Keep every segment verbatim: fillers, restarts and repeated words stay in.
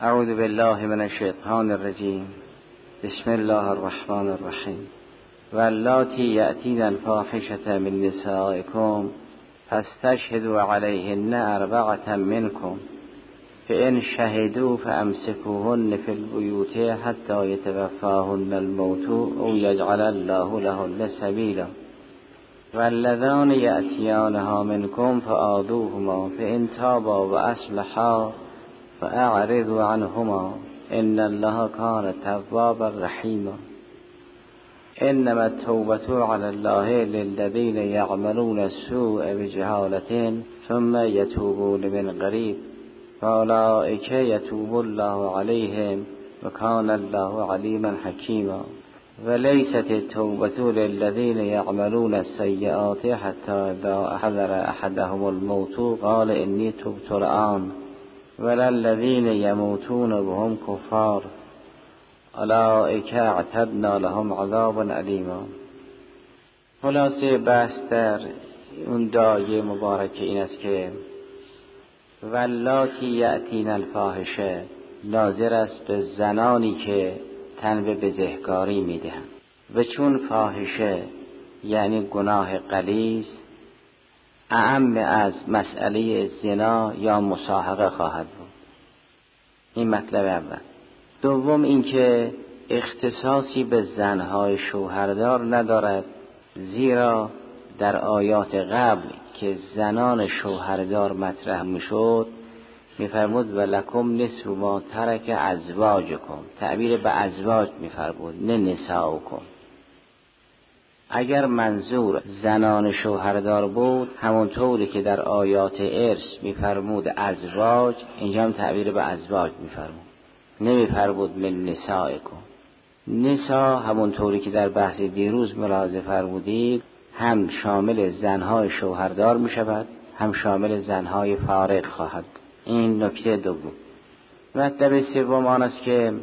اعوذ بالله من الشیطان الرجیم. بسم الله الرحمن الرحیم. واللاتی یأتین الفاحشة من نسائکم فاستشهدوا علیهن اربعة منکم فإن شهدوا فأمسكوهن في البيوت حتى يتوفاهن الموت أو يجعل الله لهن سبيلا واللذان يأتيانها منكم فآذوهما فإن تابا وأصلحا فأعرضوا عنهما إن الله كان توابا رحيما. إنما التوبة على الله للذين يعملون السوء بجهالة ثم يتوبون من قريب فأولئك يتوب الله عليهم وكان الله عليما حكيما. وليست التوبة للذين يعملون السيئات حتى إذا حضر أحدهم الموت قال إني تبت الآن ولا الذين يموتون وهم كفار اولئک اعتدنا لهم عذابا علیما. خلاصه بحث در اون دایه مبارک این است که واللاتی یأتین الفاحشه ناظر است به زنانی که تن به بزهکاری میدهند و چون فاحشه یعنی گناه غلیظ اعم از مسئله زنا یا مصاحقه خواهد بود. این مطلب اول. دوم اینکه اختصاصی به زنهای شوهردار ندارد، زیرا در آیات قبل که زنان شوهردار مطرح میشد میفرمود ولکم نصف ما ترک ازواجکم، تعبیر به ازواج میفرمود نه نساؤکم. اگر منظور زنان شوهردار بود همونطوری که در آیات ارث میفرمود ازواج، اینجا هم تعبیر به ازواج میفرمود، نمیفرمود من نسائکم. نسا همونطوری که در بحث دیروز ملاحظه فرمودید هم شامل زنهای شوهردار میشود هم شامل زنهای فارغ خواهد. این نکته دوم. مطلب سوم آن است که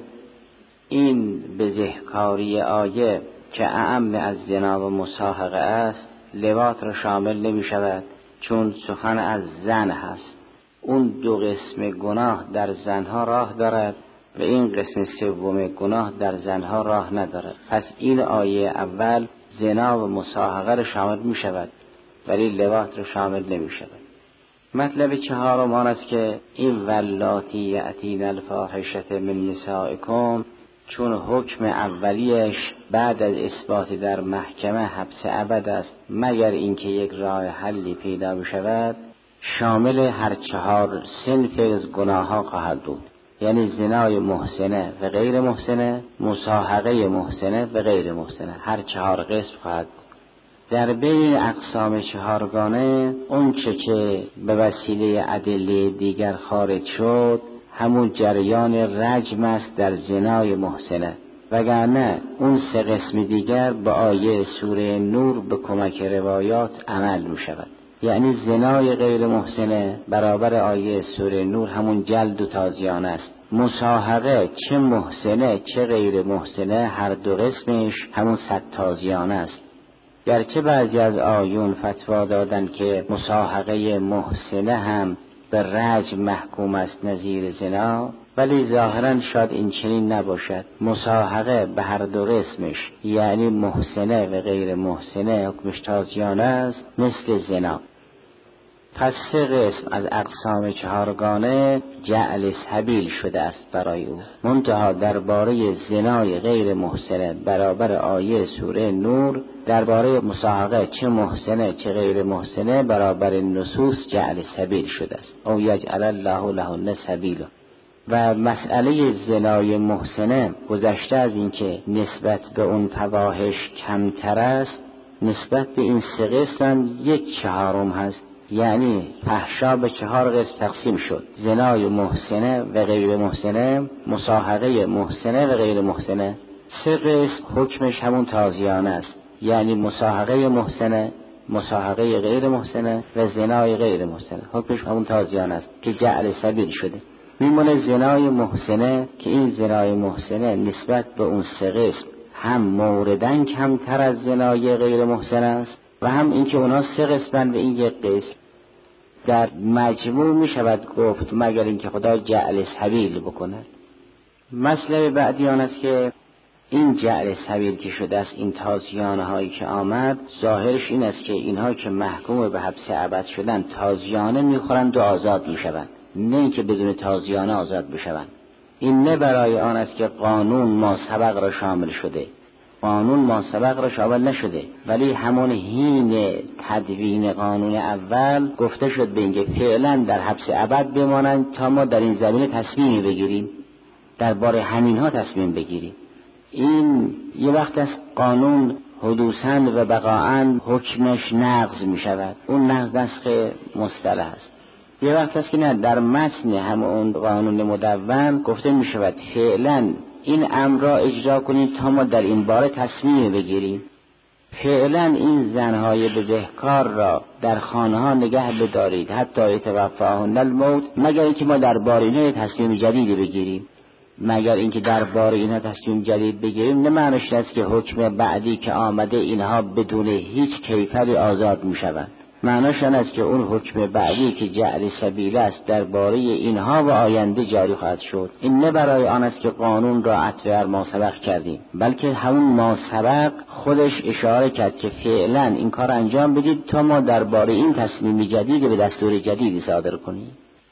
این بزهکاری آیه که اعم از زنا و مصاحقه است لواط را شامل نمی شود، چون سخن از زن هست. اون دو قسم گناه در زنها راه دارد و این قسم سوم گناه در زنها راه ندارد. پس این آیه اول زنا و مصاحقه را شامل می شود ولی لواط را شامل نمی شود. مطلب چهارم آن است که این واللاتی یأتین الفاحشة من نسائکم چون حکم اولیش بعد از اثبات در محکمه حبس ابد است مگر اینکه یک راه حلی پیدا بشود، شامل هر چهار صنف از گناه ها خواهد بود، یعنی زنای محسنه و غیر محسنه، مصاحقه محسنه و غیر محسنه، هر چهار قسم خواهد بود. در بین اقسام چهارگانه اون چه که به وسیله ادله دیگر خارج شد همون جریان رجم است در زنای محسنه، وگرنه اون سه قسم دیگر با آیه سوره نور به کمک روایات عمل می شود. یعنی زنای غیر محسنه برابر آیه سوره نور همون جلد و تازیان است. مصاحقه چه محسنه چه غیر محسنه هر دو قسمش همون صد تازیان است. گرچه بعضی از آیون فتوا دادن که مصاحقه محسنه هم به رجم محکوم است نظیر زنا، ولی ظاهرا شاید این چنین نباشد. مصاحقه به هر دو قسمش یعنی محسنه و غیر محسنه حکمش تازیانه است مثل زنا. پس سه قسم از اقسام چهارگانه جعل سبیل شده است برای او، منتها درباره زنای غیر محسنه برابر آیه سوره نور، درباره مصاحقه چه محسنه چه غیر محسنه برابر نصوص جعل سبیل شده است. او یجعل الله لهن سبیلا. و مسئله زنای محسنه گذشته از این که نسبت به اون فواحش کمتر است، نسبت به این سه قسم یک چهارم هست، یعنی فحشا به چهار قسم تقسیم شد: زنای محسنه و غیر محسنه، مصاحقه محسنه و غیر محسنه. سه قسم حکمش همون تازیانه است، یعنی مصاحقه محسنه، مصاحقه غیر محسنه و زنای غیر محسنه حکمش همون تازیانه است که جعل سبیل شده. میمونه زنای محسنه که این زنای محسنه نسبت به اون سه قسم هم موردن کمتر از زنای غیر محسنه است و هم اینکه اونا سه قسمن و این یک قسم. در مجموع می شود گفت مگر اینکه خدا جعل سبیل بکند. مطلب بعدی آن است که این جعل سبیل که شده است، این تازیانه هایی که آمد، ظاهرش این است که اینها که محکوم به حبس ابد شدن تازیانه میخورند و آزاد میشوند، نه اینکه بدون تازیانه آزاد بشوند. این نه برای آن است که قانون ما سبق را شامل شده، قانون ما سبق را شامل نشده، ولی همون حین تدوین قانون اول گفته شد به اینکه فعلا در حبس ابد بمانند تا ما در این زمینه تصمیم بگیریم، درباره همین ها تصمیم بگیریم. این یه وقت است قانون حدوثاً و بقاعاً حکمش نقض می شود، اون نقض نسخ مصطلح است. یه وقت است که نه، در متن همون قانون مدون گفته می شود فعلا این امر را اجرا کنید تا ما در این باره تصمیم بگیریم. فعلا این زنهای بزهکار را در خانه ها نگه بدارید حتی یتوفاهن الموت، مگر اینکه ما درباره اینها تصمیم جدیدی بگیریم. مگر اینکه درباره اینها تصمیم جدید بگیریم نه معنیش است که حکم بعدی که آمده اینها بدون هیچ کیفری آزاد می شوند. معنیش آن است که اون حکم بعدی که جعل سبیل است درباره اینها و آینده جاری خواهد شد. این نه برای آن است که قانون را عطف بر ما سبق کردیم، بلکه همون ما سبق خودش اشاره کرد که فعلا این کار انجام بدید تا ما درباره این تصمیم جدید به دستور جدیدی صادر کنیم.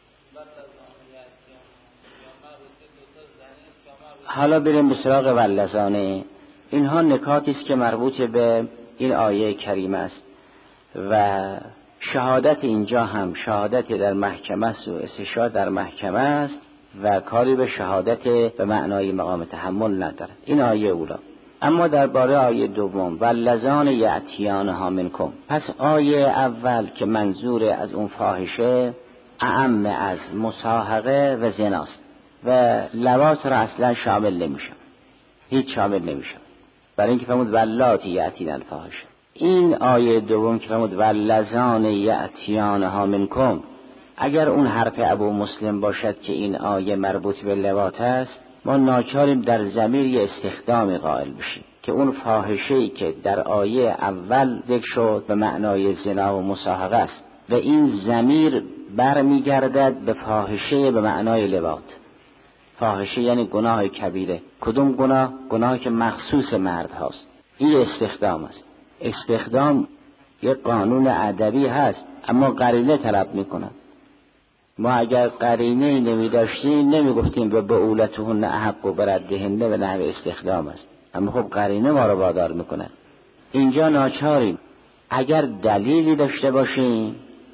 حالا بریم به سراغ والذانه. اینها نکاتی است که مربوط به این آیه کریمه است و شهادت اینجا هم شهادت در محکمه است و استشهاد در محکمه است و کاری به شهادت به معنای مقام تحمل ندارد. این آیه اولا. اما درباره آیه دوم والذان یأتیانها منکم، پس آیه اول که منظور از اون فاحشه اعم از مصاحقه و زناست و لواط را اصلا شامل نمیشه، هیچ شامل نمیشه، برای اینکه فرمود واللاتی یأتین الفاحشه. این آیه دوم که فرمود واللذان یأتیانها منکم، اگر اون حرف ابو مسلم باشد که این آیه مربوط به لواط است، ما ناچاریم در ضمیر یه استخدام قائل بشیم که اون فاحشه‌ای که در آیه اول ذکر شد به معنای زنا و مصاحقه است و این ضمیر برمیگردد به فاحشه به معنای لواط. فاحشه یعنی گناه کبیره. کدوم گناه؟ گناهی که مخصوص مرد هاست. این استخدام است. استخدام یک قانون ادبی هست اما قرینه طلب میکنه. ما اگر قرینه نمی داشتیم نمی گفتیم و بعولتهن احق و بردهن به نحو استخدام است، اما خب قرینه ما رو وادار میکنه. اینجا ناچاریم اگر دلیلی داشته باشیم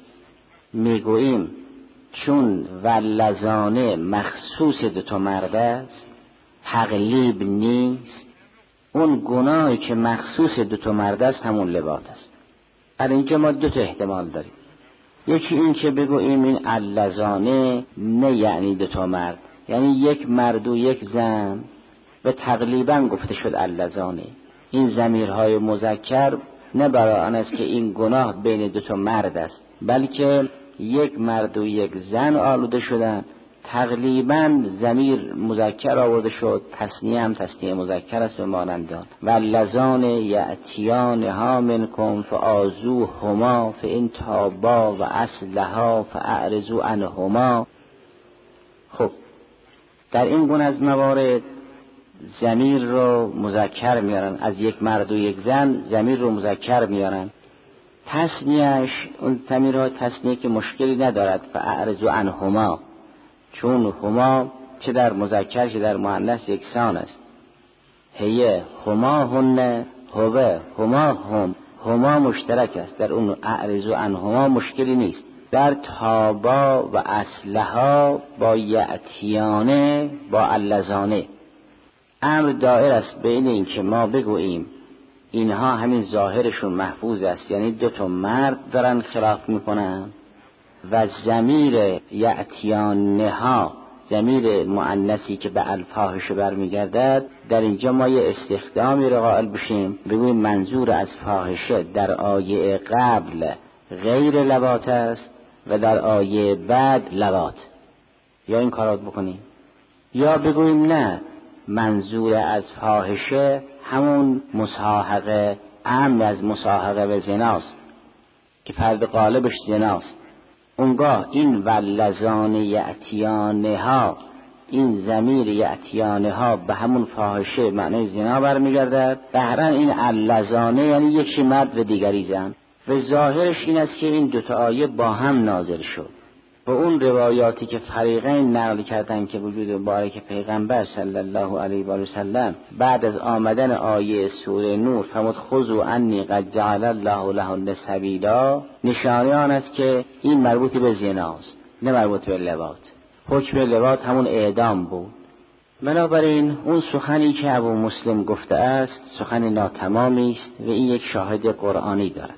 میگوییم چون واللذانه مخصوص دو تا مرد است تقلیب نیست، اون گناهی که مخصوص دو تا مرد است همون لواط است. برای اینکه ما دو تا احتمال داریم، یکی این که بگوییم این اللذانه نه یعنی دو تا مرد، یعنی یک مرد و یک زن و تقلیبا گفته شد اللذانه. این ضمیرهای مذکر نه برای آن است که این گناه بین دو تا مرد است، بلکه یک مرد و یک زن آلوده شدن، تقریبا ضمیر مذکر آورده شد، تثنیه هم تثنیه مذکر است و مانندان. واللذان یأتیانها منکم فآذوهما فإن تابا و اصلحا فاعرضوا عنهما. خب در این گونه از موارد ضمیر رو مذکر میارن، از یک مرد و یک زن ضمیر رو مذکر میارن. تثنیهش اون ضمیرها تثنیه که مشکلی ندارد، فاعرضوا عنهما، چون هما چه در مذکر چه در مؤنث یکسان است. هیه هما هن هوه هما هم، هما مشترک است، در اون اعرضوا عنهما مشکلی نیست. در تابا و اصلحا با یأتیانه با اللذانه امر دائر است بین این که ما بگوییم اینها همین ظاهرشون محفوظ است، یعنی دو تا مرد دارن خلاف میکنن، و ضمیر یأتیانها ضمیر مؤنثی که به الفاحش برمیگردد، در اینجا ما یه استخدامی رو قائل بشیم بگوییم منظور از فاحشه در آیه قبل غیر لواط است و در آیه بعد لواط، یا این کارات بکنیم، یا بگوییم نه منظور از فاحشه همون مصاحقه، اهم از مصاحقه و زناست که فرد غالبش زناست، اونگاه این واللذان یأتیانها، این ضمیر یأتیانها به همون فاحشه معنی زنا برمیگردد. بهرن این اللذانه یعنی یکی مرد و دیگری زن، و ظاهرش این است که این دوتا آیه با هم نازل شد. و اون روایاتی که فریقین نقل کردن که وجود مبارک پیغمبر صلی الله علیه و آله و سلم بعد از آمدن آیه سوره نور فرمود خذوا عنی قد جعل الله لهن سبیلا، نشانه آن است که این مربوط به زناست نه مربوط به لواط. حکم لواط همون اعدام بود. بنابراین اون سخنی که ابو مسلم گفته است سخن ناتمامی است و این یک شاهد قرآنی دارد.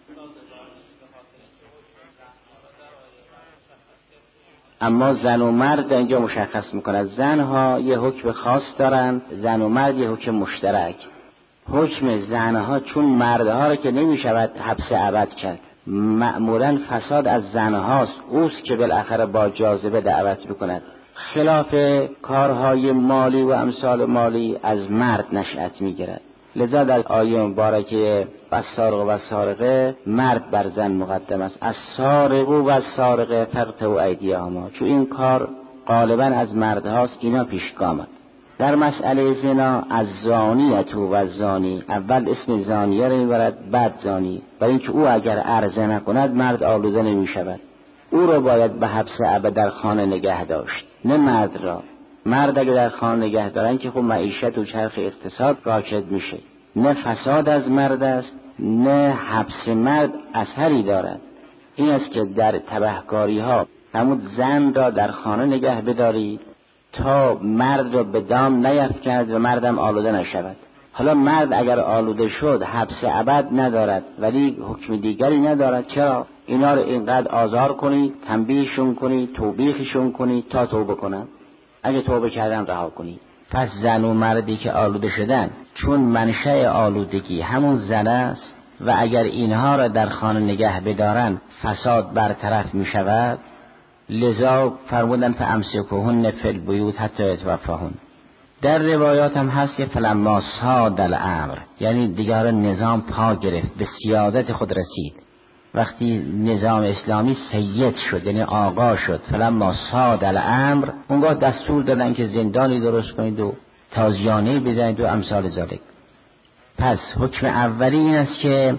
اما زن و مرد اینجا مشخص میکند. زنها یه حکم خاص دارند، زن و مرد یه حکم مشترک. حکم زنها چون مردها را که نمیشود حبس ابد کرد، معمولا فساد از زنهاست، اوست که بالاخره با جاذبه دعوت بکند. خلاف کارهای مالی و امثال مالی از مرد نشأت میگیرد. لذا در آیه مبارکه والسارق و السارقه مرد بر زن مقدم است. السارق و السارقه فاقطعوا ایدیهما، چون این کار غالبا از مردهاست، اینا پیش آمد. در مسئله زنا از زانیت و الزانی، اول اسم زانیه را میبرد بعد زانی، برای اینکه او اگر عرضه نکند مرد آلوده نمی شود. او را باید به حبس ابد در خانه نگه داشت، نه مرد را. مرد اگر در خانه نگه دارن که خب معیشت و چرخ اقتصاد راکد میشه. نه فساد از مرد است نه حبس مرد اثری دارد. این است که در تبهکاری ها همون زن را در خانه نگه بدارید تا مرد را به دام نیفکند و مردم آلوده نشود. حالا مرد اگر آلوده شد حبس ابد ندارد ولی حکم دیگری ندارد. چرا؟ اینا رو اینقدر آزار کنید، تنبیهشون کنید، توبیخشون کنید تا توبه کنن. اگه توبه کردن رها کنید. پس زن و مردی که آلوده شدن چون منشأ آلودگی همون زن است و اگر اینها را در خانه نگه بدارن فساد برطرف می شود. لذا فرمودن فامسکوهن فی البیوت حتی یتوفاهن. در روایات هم هست که فلما صاد الامر، یعنی دیگر نظام پا گرفت، به سیادت خود رسید. وقتی نظام اسلامی سید شد یعنی آقا شد، فلما صاد الامر، اونگاه دستور دادن که زندانی درست کنید و تازیانه بزنید و امثال ذالک. پس حکم اولی این است که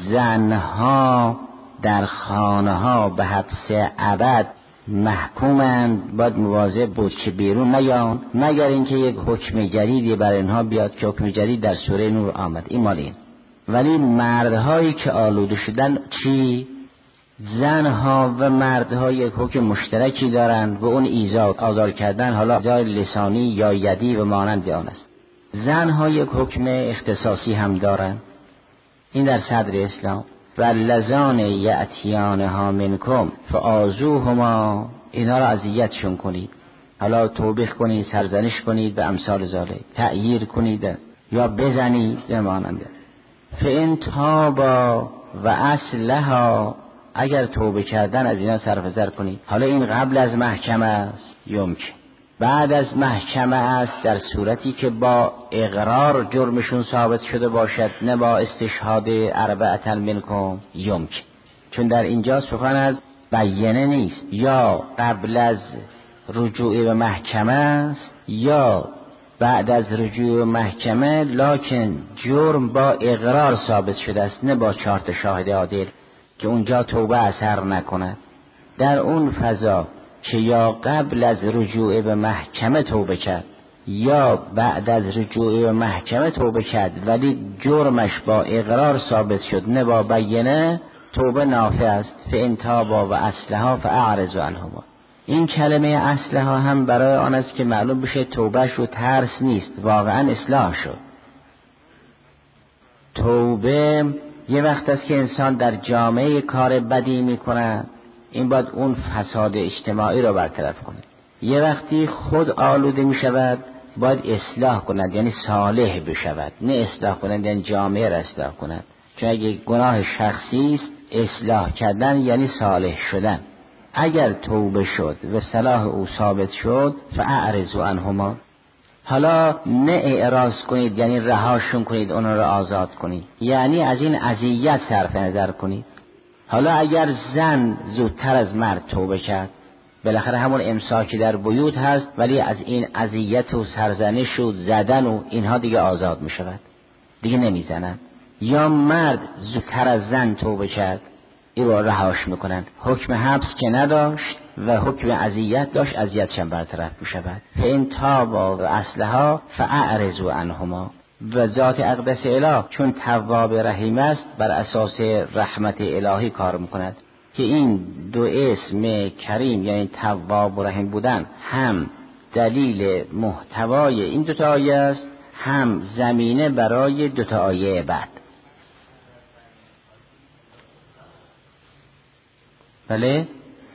زنها در خانه ها به حبس ابد محکومند، باید مواظب بود که بیرون نیان مگر اینکه یک حکم جدیدی بر اینها بیاد که حکم جدید در سوره نور آمد. این مال این. ولی مردهایی که آلوده شدن چی؟ زنها و مردها یک حکم مشترکی دارند و اون ایذا آزار کردن، حالا ایذای لسانی یا یدی و مانند آن است. زنها یک حکم اختصاصی هم دارند، این در صدر اسلام. واللذان یأتیانها منکم فآذوهما، اینا را اذیتشون کنید، حالا توبیخ کنید، سرزنش کنید به امثال ذالک، تعییر کنید یا بزنید زماننده. فإن تابا و اصلحا، اگر توبه کردن از اینا صرف‌نظر کنید. حالا این قبل از محکمه است یمکن، بعد از محکمه است در صورتی که با اقرار جرمشون ثابت شده باشد نه با استشهاد اربعة منکم یمکن. چون در اینجا سخن از بیانه نیست، یا قبل از رجوع به محکمه است یا بعد از رجوع محکمه، لکن جرم با اقرار ثابت شده است نه با چهار تا شاهد عادل که اونجا توبه اثر نکند. در اون فضا که یا قبل از رجوع به محکمه توبه کرد یا بعد از رجوع به محکمه توبه کرد ولی جرمش با اقرار ثابت شد نه با بیانه، توبه نافع است. فإن تابا و اصلحا فاعرضوا عنهما. این کلمه اصلحا هم برای آن است که معلوم بشه توبهش رو ترس نیست، واقعا اصلاح شد. توبه یه وقت است که انسان در جامعه کار بدی میکنه، این باید اون فساد اجتماعی رو برطرف کنه. یه وقتی خود آلوده میشود باید اصلاح کند، یعنی صالح بشود، نه اصلاح کند یعنی جامعه را اصلاح کند. چون اگه گناه شخصی است، اصلاح کردن یعنی صالح شدن. اگر توبه شد و صلاح او ثابت شد فاعرضوا عنهما، حالا نه اعراض کنید یعنی رهاشون کنید، اونها را آزاد کنید، یعنی از این اذیت صرف نظر کنید. حالا اگر زن زودتر از مرد توبه کرد، بالاخره همون امساکی در بیوت هست، ولی از این اذیت و سرزنش و زدن و اینها دیگه آزاد می شود، دیگه نمی زنند. یا مرد زودتر از زن توبه کرد، این رو رهاش میکنن، حکم حبس که نداشت و حکم اذیت داشت، اذیتش هم برطرف می شود. فإن تابا و اصلحا فاعرضوا عنهما. و ذات اقدس اله چون تواب رحیم است، بر اساس رحمت الهی کار میکند که این دو اسم کریم یعنی تواب و رحیم بودن هم دلیل محتوای این دو تا آیه است، هم زمینه برای دو تا آیه بعد. بله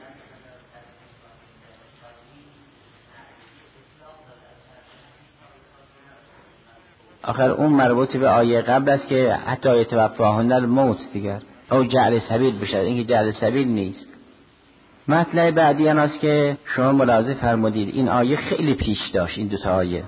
آخر اون مربوط به آیه قبل است که حتی یتوفاهن الموت دیگر او جعل سبیل بشه، این که جعل سبیل نیست. مطلب بعدی این است که شما ملاحظه فرمودید این آیه خیلی پیش داشت، این دو تا آیه.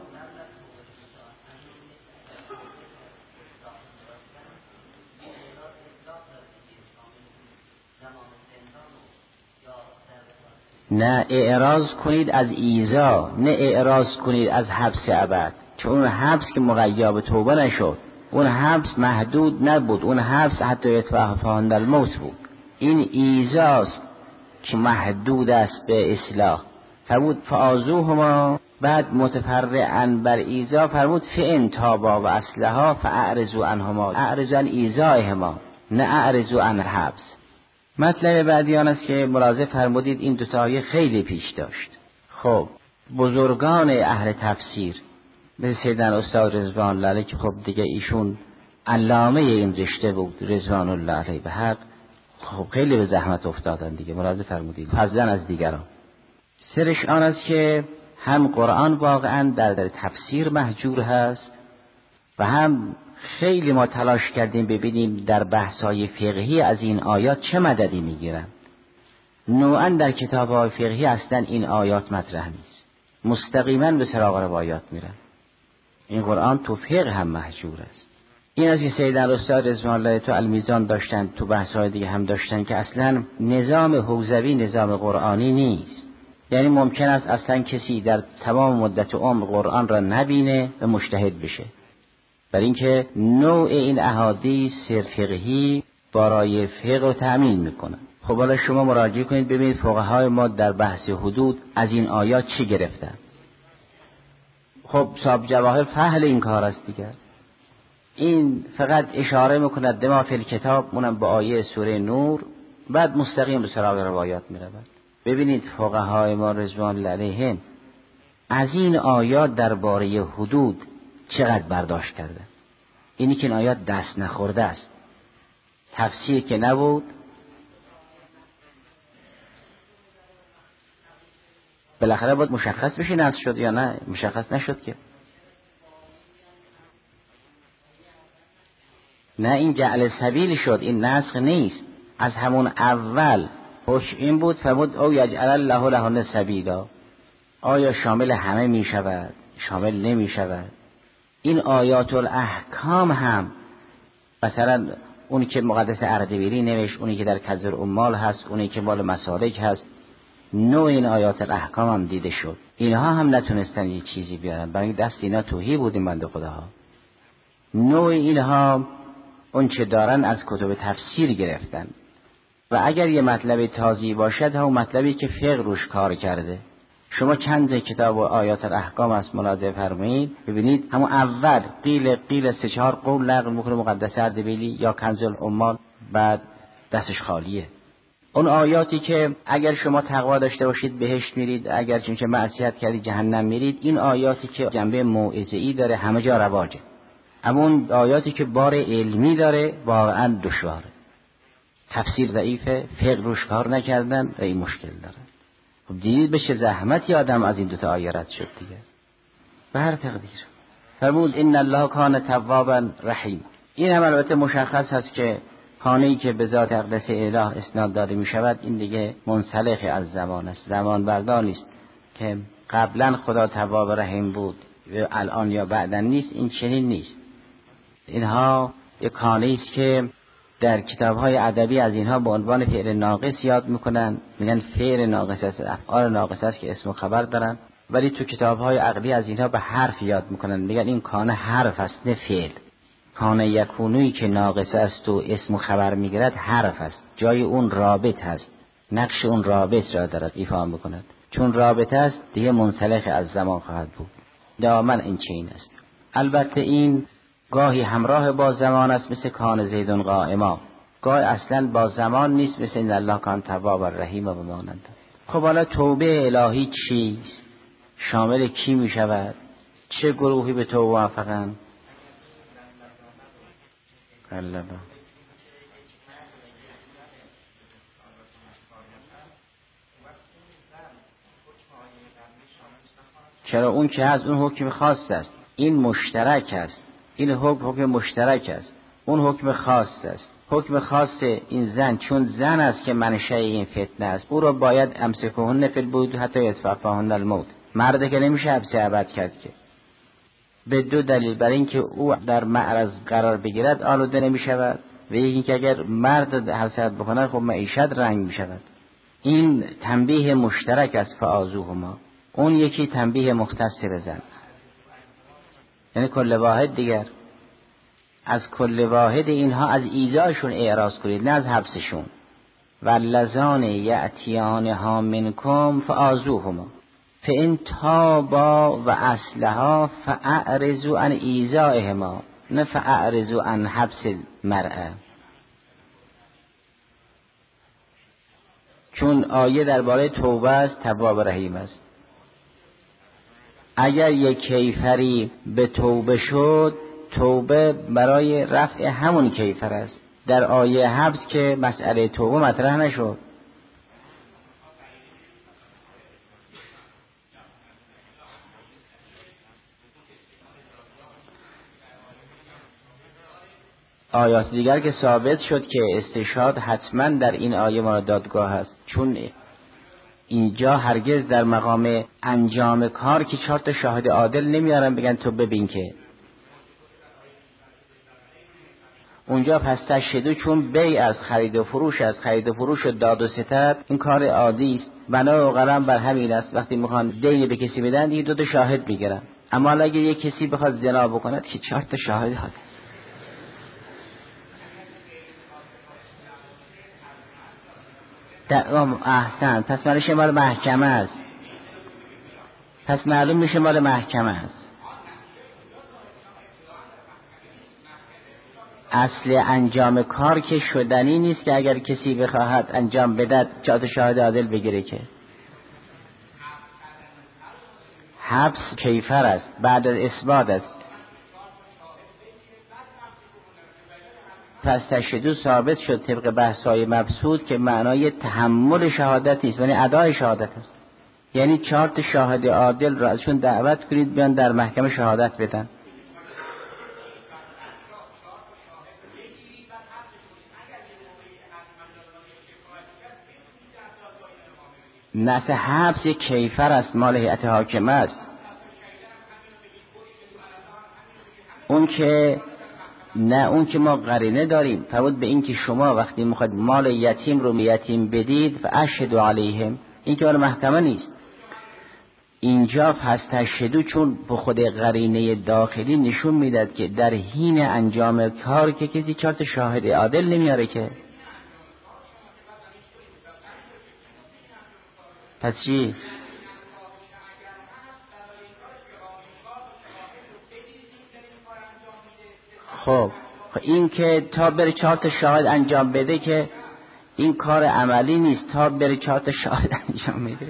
نه اعراض کنید از ایذا، نه اعراض کنید از حبس ابد، چون اون حبس که مقید به توبه نشد، اون حبس محدود نبود، اون حبس حتی یتوفاهن الموت بود. این ایذاست که محدود است به اصلاح. فرمود فآذوهما، بعد متفرعاً بر ایذا فرمود فإن تابا و اصلحا فاعرضوا عنهما، اعرضوا عن ایذائهما نه اعرضوا عن الحبس. مطلب بعدی آن است که ملاحظه فرمودید این دو تا آیه خیلی پیش داشت. خب بزرگان اهل تفسیر مثل سیدنا استاد رضوان الله علیه که خب دیگه ایشون علامه این رشته بود رضوان الله علیه به حق، خب خیلی به زحمت افتادن دیگه، ملاحظه فرمودید فضلا از دیگران. سرش آن است که هم قرآن واقعا در, در تفسیر محجور هست و هم خیلی ما تلاش کردیم ببینیم در بحث‌های فقهی از این آیات چه مددی میگیرن. نوعا در کتاب‌های فقهی اصلا این آیات مطرح نیست، مستقیما به سراغ روایات میرن. این قرآن تو فقه هم محجور است. این از که سیدنا استاد رضوان الله تو المیزان داشتن، تو بحث‌های دیگه هم داشتن که اصلا نظام حوزوی نظام قرآنی نیست. یعنی ممکن است اصلا کسی در تمام مدت عمر قرآن را نبینه و مجتهد بشه، برای اینکه نوع این احادیث فقهی برای فقه رو تأمین میکنه. خب حالا شما مراجعه کنید ببینید فقهای ما در بحث حدود از این آیات چی گرفتن. خب صاحب جواهر فهل این کار است دیگر، این فقط اشاره میکند دما فی الکتاب، اونم با آیه سوره نور، بعد مستقیم به سراغ روایات میرود. ببینید فقهای ما رضوان الله علیهم از این آیات درباره حدود چقدر برداشت کرده. اینی که این آیات دست نخورده است، تفسیر که نبود، بالاخره باید مشخص بشه نسخ شد یا نه، مشخص نشد که. نه این جعل سبیل شد، این نسخ نیست. از همون اول حکم این بود فرمود او یجعل الله لهن سبیلا، آیا شامل همه می شود؟ شامل نمی شود. این آیات الاحکام هم مثلا اونی که مقدس اردبیلی نوشت، اونی که در کزر امال هست، اونی که مال مسالک هست، نوع این آیات الاحکام هم دیده شد. اینها هم نتونستن یه چیزی بیارن، برای دست اینا توهی بود این بنده خداها. نوع اینها اون چه دارن از کتب تفسیر گرفتن و اگر یه مطلب تازی باشد هم مطلبی که فقه روش کار کرده. شما چند کتاب و آیات الاحکام است ملاحظه فرمایید ببینید، همون اول قیل قیل سه چهار قول نقل میکنه مقدس اردبیلی یا کنز العمال، بعد دستش خالیه. اون آیاتی که اگر شما تقوا داشته باشید بهشت میرید، اگر چون معصیت کردید جهنم میرید، این آیاتی که جنبه موعظه‌ای داره همه جا رواجه. اما اون آیاتی که بار علمی داره واقعا دشواره، تفسیر ضعیفه، فقه روش کار نکردن و این مشکل داره. خب دیدید به چه زحمتی آدم از این دوتا آیه رد شد دیگه. به هر تقدیر فرمود ان الله کان توابا رحیم. این هم البته مشخص هست که کانه‌ای که به ذات اقدس اله اسناد داده می شود این دیگه منسلخ از زمان است، زمان بردار نیست که قبلا خدا تواب رحیم بود و الان یا بعدا نیست، این چنین نیست. اینها یک کانه‌ای است که در کتاب‌های ادبی از اینها به عنوان فعل ناقص یاد میکنن، میگن فعل ناقص است، افعال ناقص است که اسم و خبر دارن. ولی تو کتاب‌های عقلی از اینها به حرف یاد میکنن، میگن این کان حرف است نه فعل. کان یکونویی که ناقص است و اسم و خبر میگیرد حرف است، جای اون رابط هست، نقش اون رابط را دارد ایفا میکند. چون رابط است دیگه منسلخ از زمان خواهد بود. دائما این چنین است. البته این گاهی همراه با زمان است، مثل کان زیدون قائما. گاهی اصلا با زمان نیست، مثل این الله کان تواب الرحیم و بمانند. خب حالا توبه الهی چیست؟ شامل کی می شود؟ چه گروهی به توبه موافقند؟ الله. چرا؟ اون که از اون حکم خاص است، این مشترک است. این حکم حکم مشترک است، اون حکم خاص است. حکم خاص این زن چون زن است که منشأ این فتنه است، او را باید امسکهن فی البیوت حتی یتوفاهن الموت. مرد که نمیشه حبس ابد کرد که، به دو دلیل: برای اینکه او در معرض قرار بگیرد آلوده نمیشود، و یکی اینکه اگر مرد حبس ابد بکنه خب معیشت رنگ میشود. این تنبیه مشترک است فآذوهما. اون یکی تنبیه مختص به زن، یعنی کل واحد دیگر. از کل واحد اینها از ایذاشون اعراض کنید، نه از حبسشون. واللذان یأتیانها منکم فآذوهما فإن تابا و اصلحا فاعرضوا عن ایذائهما نه فاعرضوا عن حبس المرأة. چون آیه درباره توبه است، تواب رحیم است. اگر یک کیفری به توبه شد، توبه برای رفع همون کیفر است. در آیه حبس که مسئله توبه مطرح نشد. آیات دیگر که ثابت شد که استشهاد حتما در این آیه مورد دادگاه است، چون اینجا هرگز در مقام انجام کار که چهار تا شاهد عادل نمیارن بگن تو ببین که اونجا پس تشهدو، چون بی از خرید و فروش از خرید و فروش و داد و ستد این کار عادی است. بنا و قلم بر همین است، وقتی میخوان دین به کسی بدن دیگه دو تا شاهد میگیرن. اما اگه یک کسی بخواد زنا بکند که چهار تا شاهد هست. احسن، پس معلوم مال محکمه است. پس معلوم میشه مال محکمه است. اصل انجام کار که شدنی نیست که اگر کسی بخواهد انجام بدهد چهار شاهد عادل بگیره. که حبس کیفر است، بعد از اثبات است. پس تشهد ثابت شد طبق بحث‌های مبسوط که معنای تحمل شهادت نیست، یعنی ادای شهادت است. یعنی چهار تا شاهد عادل را ازشون دعوت کنید بیان در محکمه شهادت بدن. نص حبس یک کیفر است، مال هیئت حاکمه است. اون که نه، اون که ما قرینه داریم فرمود به این که شما وقتی میخواید مال یتیم رو یتیم بدید فاشهدوا علیهم، این که مال محکمه نیست. اینجا پس تشهدو چون به خود قرینه داخلی نشون میداد که در حین انجام کار که کسی چهار تا شاهد عادل نمیاره که. پس چی؟ خب این که تا بره چهار تا شاهد انجام بده که این کار عملی نیست، تا بره چهار تا شاهد انجام میده.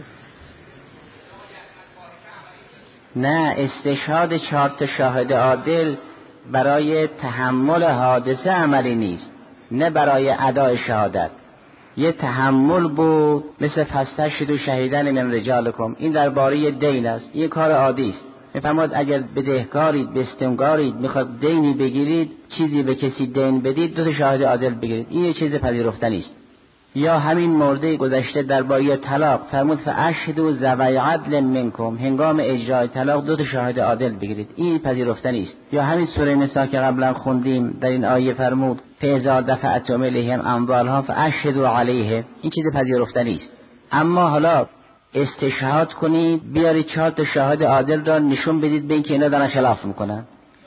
نه، استشهاد چهار تا شاهد عادل برای تحمل حادثه عملی نیست، نه برای ادای شهادت. یه تحمل بود، مثل فاستشهدوا شهیدین من رجالکم، این درباره دین است، این کار عادی است. میفرماد اگر بدهکارید، بستمگارید، میخواد دینی بگیرید، چیزی به کسی دین بدید، دو تا شاهد عادل بگیرید، این یه چیز پذیرفتنی است. یا همین مورد گذشته درباره طلاق فرمود فاشهدوا ذوی عدل منکم، هنگام اجرای طلاق دو تا شاهد عادل بگیرید، این پذیرفتنی است. یا همین سوره نساء که قبلا خوندیم در این آیه فرمود فاذا دفعتم الیهم اموالها فاشهدوا علیهم، این چیز پذیرفتنی است. اما حالا استشهاد کنید، بیارید چهار تا شاهد عادل را نشون بدید به اینکه اینا دارن خلاف میکنن.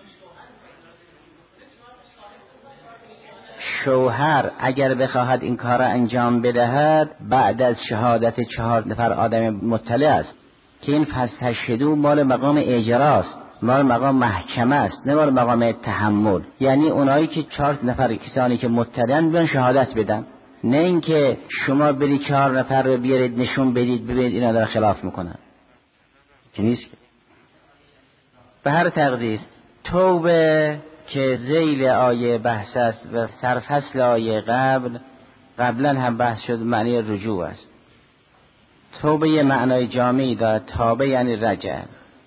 شوهر اگر بخواهد این کار را انجام بدهد بعد از شهادت چهار نفر آدم مطلع است که این فاستشهدوا مال مقام اجراست، مال مقام محکمه است، نه مال مقام تحمل. یعنی اونایی که چهار نفر کسانی که مطلعن بیان شهادت بدن، نه اینکه شما برید چهار نفر رو بیارید نشون بدید ببینید اینا دارن خلاف میکنن. که نیست. به هر تقدیر توبه که ذیل آیه بحث است و سرفصل آیه قبل قبلا هم بحث شد، معنی رجوع است. توبه یه معنای جامعی دارد، توبه یعنی رجع.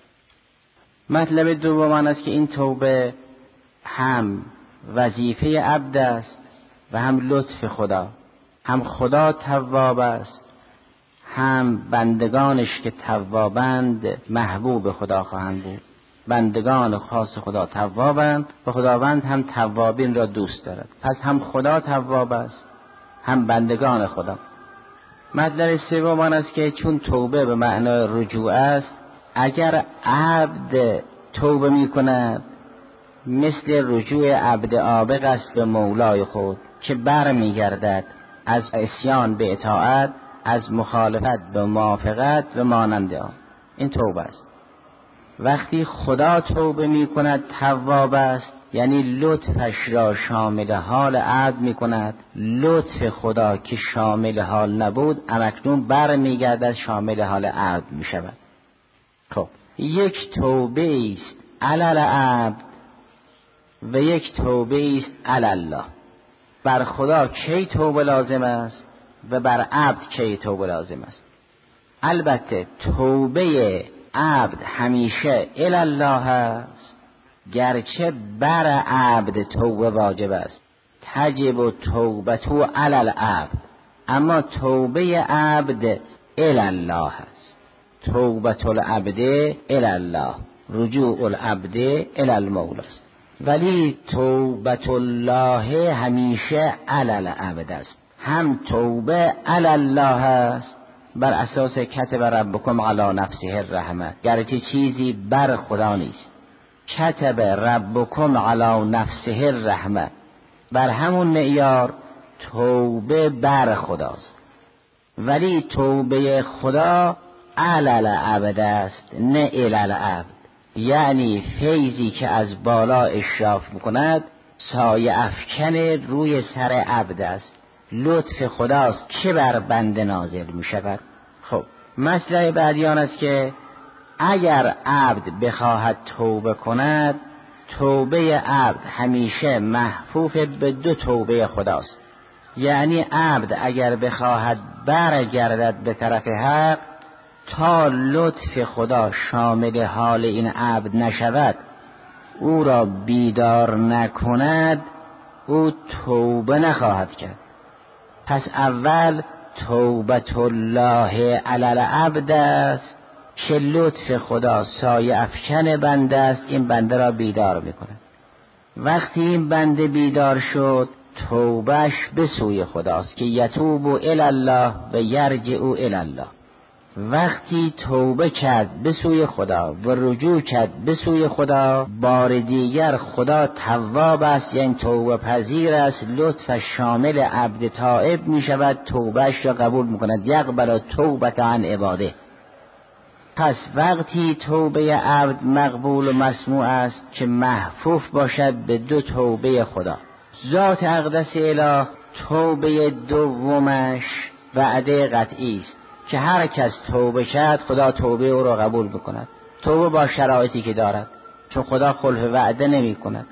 مطلب دوم آن است که این توبه هم وظیفه عبد است و هم لطف خدا. هم خدا تواب است، هم بندگانش که توابند محبوب خدا خواهند بود. بندگان خاص خدا توابند و خداوند هم توابین را دوست دارد. پس هم خدا تواب است هم بندگان خدا. مطلب سوم آن است که چون توبه به معنای رجوع است، اگر عبد توبه می کند مثل رجوع عبد عابق است به مولای خود که بر می گردد از عصیان به اطاعت، از مخالفت به موافقت و مانند آن. این توبه است. وقتی خدا توبه می کند تواب است، یعنی لطفش را شامل حال عبد می کند. لطف خدا که شامل حال نبود همکنون بر می گردد شامل حال عبد می شود. خب یک توبه است علی العبد و یک توبه است علی الله. بر خدا کی توبه لازم است و بر عبد کی توبه لازم است. البته توبه عبد همیشه الی الله است، گرچه بر عبد توبه واجب است. تجب توبتو علی العبد، اما توبه عبد الی الله است. توبت العبد الی الله، رجوع العبد الی المولا است. ولی توبت الله همیشه علی العبد است. هم توبه علی الله است بر اساس کتب ربکم علی نفسه الرحمه، گرچه چیزی بر خدا نیست. کتب ربکم علی نفسه الرحمه، بر همون معیار توبه بر خداست. ولی توبه خدا علی العبد است نه الی العبد. یعنی فیضی که از بالا اشراف میکند سایه افکن روی سر عبد است. لطف خداست که بر بنده نازل می شود. خب مسئله بعدیان است که اگر عبد بخواهد توبه کند، توبه عبد همیشه محفوف به دو توبه خداست. یعنی عبد اگر بخواهد برگردد به طرف حق، تا لطف خدا شامل حال این عبد نشود، او را بیدار نکند، او توبه نخواهد کرد. پس اول توبت الله علی العبد است که لطف خدا سایه افکن بنده است، این بنده را بیدار میکنه. وقتی این بنده بیدار شد، توبهش به سوی خداست که یتوب الی الله و یرجع الی الله. وقتی توبه کرد به سوی خدا و رجوع کرد به سوی خدا، بار دیگر خدا تواب است، یعنی توبه پذیر است، لطفش شامل عبد تائب می شود، توبهش را قبول می کند. یقبل توبت عن عباده. پس وقتی توبه عبد مقبول و مسموع است که محفوف باشد به دو توبه خدا. ذات اقدس اله توبه دومش وعده قطعی است که هر کس توبه کرد خدا توبه او را قبول بکند. توبه با شرایطی که دارد، چون خدا خلف وعده نمی کند.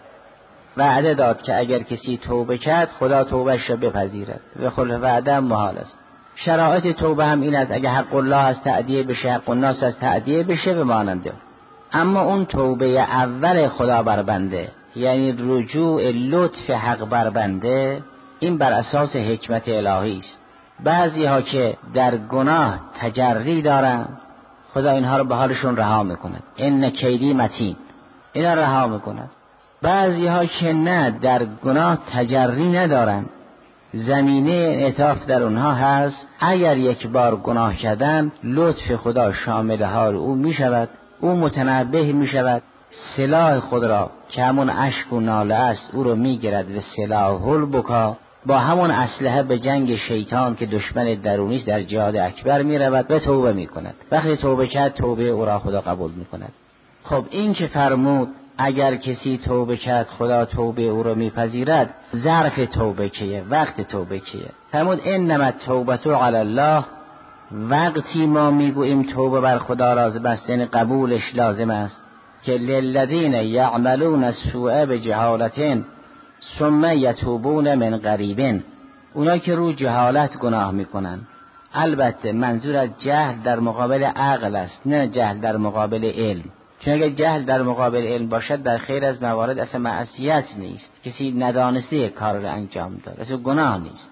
وعده داد که اگر کسی توبه کرد خدا توبهش را بپذیرد و خلف وعده هم محال است. شرایط توبه هم این است اگر حق الله از تعدیه بشه، حق الناس از تعدیه بشه و ماننده. اما اون توبه اول خدا بر بنده، یعنی رجوع لطف حق بر بنده، این بر اساس حکمت الهی است. بعضی ها که در گناه تجری دارن، خدا اینها رو به حالشون رها میکند. ان کیدی متین، اینا رها میکند. بعضی ها که نه در گناه تجری ندارن، زمینه انعطاف در اونها هست، اگر یک بار گناه کردن لطف خدا شامل حال او می شود، او متنبه می شود، سلاح خود را که همون اشک و ناله است او رو می گیرد و سلاح البکا، با همون اسلحه به جنگ شیطان که دشمن درونی است در جهاد اکبر می رود و توبه می کند. وقتی توبه کرد توبه او را خدا قبول می کند. خب این که فرمود اگر کسی توبه کرد خدا توبه او را میپذیرد، ظرف توبه کیه؟ وقت توبه کیه؟ فرمود انما التوبه علی الله. وقتی ما میگوییم توبه بر خدا لازم است، یعنی قبولش لازم است، که للذین یعملون السوء بجهالة ثم یتوبون من قریب، اونا که رو جهالت گناه میکنن. البته منظور از جهل در مقابل عقل است، نه جهل در مقابل علم. چون اگر جهل در مقابل علم باشد در خیر از موارد اصلا معصیت نیست، کسی ندانسته کار را انجام داد، اصلا گناه نیست.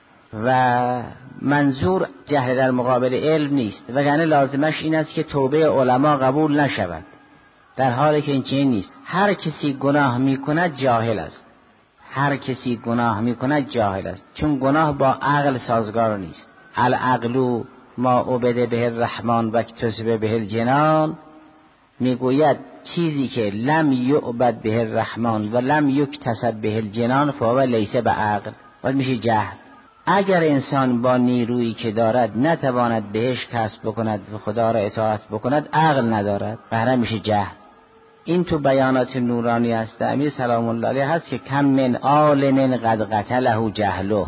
و منظور جهل در مقابل علم نیست، وگرنه لازمش این است که توبه علما قبول نشود، در حالی که این چنین نیست. هر کسی گناه میکند جاهل است، هر کسی گناه میکند جاهل است، چون گناه با عقل سازگار نیست. العقل ما عبد به الرحمن و اکتسب به الجنان، میگوید چیزی که لم یعبد به الرحمن و لم یکتسب به الجنان فهو لیس به عقل، و میشه جهل. اگر انسان با نیرویی که دارد نتواند بهش کسب بکند و خدا را اطاعت بکند، عقل ندارد، بهره میشه جهل. این تو بیانات نورانی است امیر سلام الله علیه هست که کم من عالم قد قتله جهله،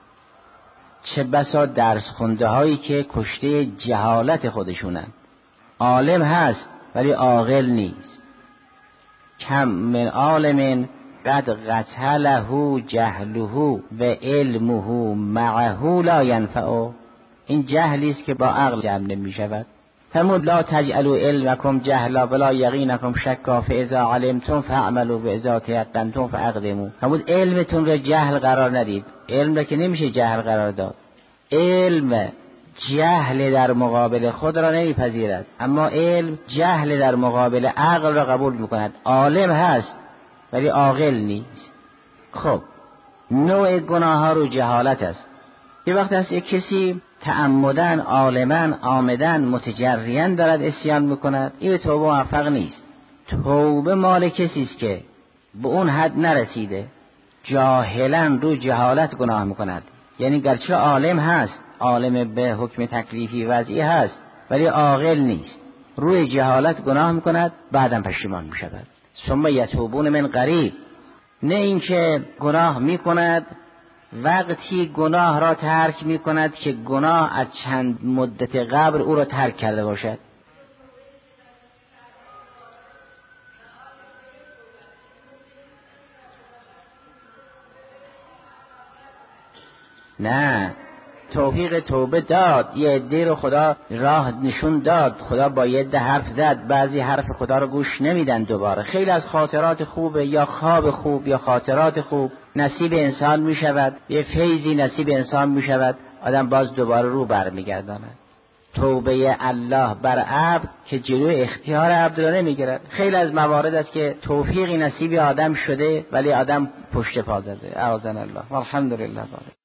چه بسا درس خونده هایی که کشته جهالت خودشونن. عالم هست ولی عاقل نیست. کم من عالم قد قتله جهله و علمه معه لا ینفعه. این جهلی است که با عقل جمع نمی شود. فرمود لا تجعلوا علمکم جهلا ولا یقینکم شکا فاذا علمتم فاعملوا واذا تیقنتم فاقدموا. فرمود علمتون رو جهل قرار ندید. علم رو که نمیشه جهل قرار داد. علم جهل در مقابل خود را نمیپذیرد، اما علم جهل در مقابل عقل را قبول میکند. عالم هست ولی عاقل نیست. خب نوع گناه ها رو جهالت است. یه وقت هست یک کسی تعمدن عالمن آمدن متجریان دارد اسیان میکند، این توبه موفق نیست. توبه مال کسی است که به اون حد نرسیده، جاهلا رو جهالت گناه میکند. یعنی گرچه عالم هست، عالم به حکم تکلیفی وضعی هست، ولی عاقل نیست، روی جهالت گناه میکند، بعدم پشیمان میشود. ثم یتوبون من قریب. نه اینکه گناه میکند وقتی گناه را ترک میکند که گناه از چند مدت قبل او را ترک کرده باشد. نه، توفیق توبه داد، یه عده رو خدا راه نشون داد، خدا با یه عده حرف زد، بعضی حرف خدا رو گوش نمیدن دوباره. خیلی از خاطرات خوب یا خواب خوب یا خاطرات خوب نصیب انسان میشود، یه فیضی نصیب انسان میشود، آدم باز دوباره رو برمیگرداند. توبه الله بر عبد که جلوی اختیار عبد رو نمیگیرد. خیلی از موارد است که توفیقی نصیب آدم شده ولی آدم پشت پا زده. اعاذنا الله. الحمدلله.